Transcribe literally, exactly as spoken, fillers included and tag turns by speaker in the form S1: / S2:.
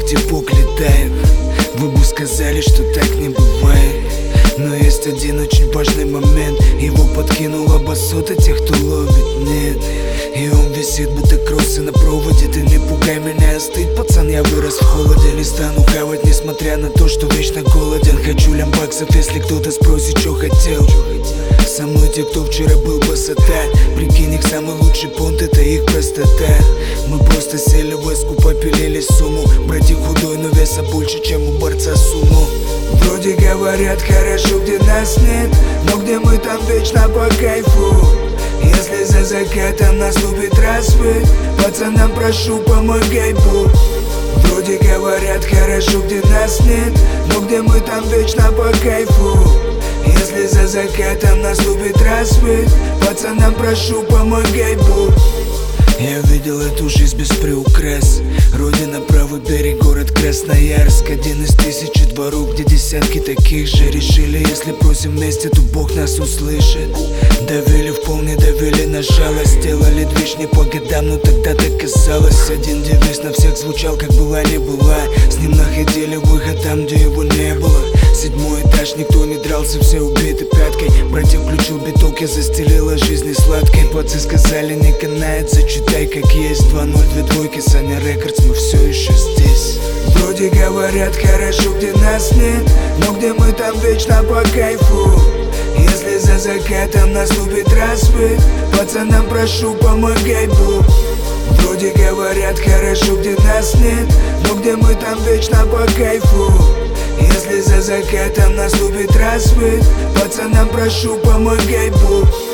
S1: птипок летает. Вы бы сказали, что так не бывает. Но есть один очень важный момент. Его подкинула басота тех, кто ловит, нет. И он висит, будто кроссы на проводе. Ты не пугай меня остыть, пацан, я вырос в холоде. Не стану хавать, несмотря на то, что вечно голоден. Хочу лямбаксов, если кто-то спросит, что хотел. Со мной те, кто вчера был басота. Прикинь, их самый лучший понт, это их простота. Мы просто сели в эску, попилили сумму. Братик худой, но веса больше, чем у борца сумо. Вроде говорят хорошо, где нас нет, но где мы там вечно по кайфу. Если за закатом наступит рассвет, пацанам прошу, помогай Бог. Вроде говорят хорошо, где нас нет, но где мы там вечно по кайфу. Если за закатом наступит рассвет, пацанам прошу, помогай Бог. Я видел эту жизнь без приукрас. Родина, правый берег, город Красноярск. Один из тысячи дворов, где десятки таких же. Решили, если просим вместе, то Бог нас услышит. Давили в пол, не давили на жалость. Сделали движ не по годам, но тогда так казалось. Один девиз на всех звучал, как была не была. С ним находили выход там, где его не было. Седьмой этаж, никто не дрался, все убиты пяткой. Братья включил биток, я застелила жизнь сладкой. Пацы сказали, не канает, зачитай как есть. Два ноль, две двойки, Саня Рекордс, мы все еще здесь. Вроде говорят хорошо, где нас нет, но где мы там вечно по кайфу. Если за закатом наступит рассвет, пацанам прошу, помогай Бог. Вроде говорят хорошо, где нас нет, но где мы там вечно по кайфу. Если за закатом наступит рассвет, пацанам прошу, помогай Бог.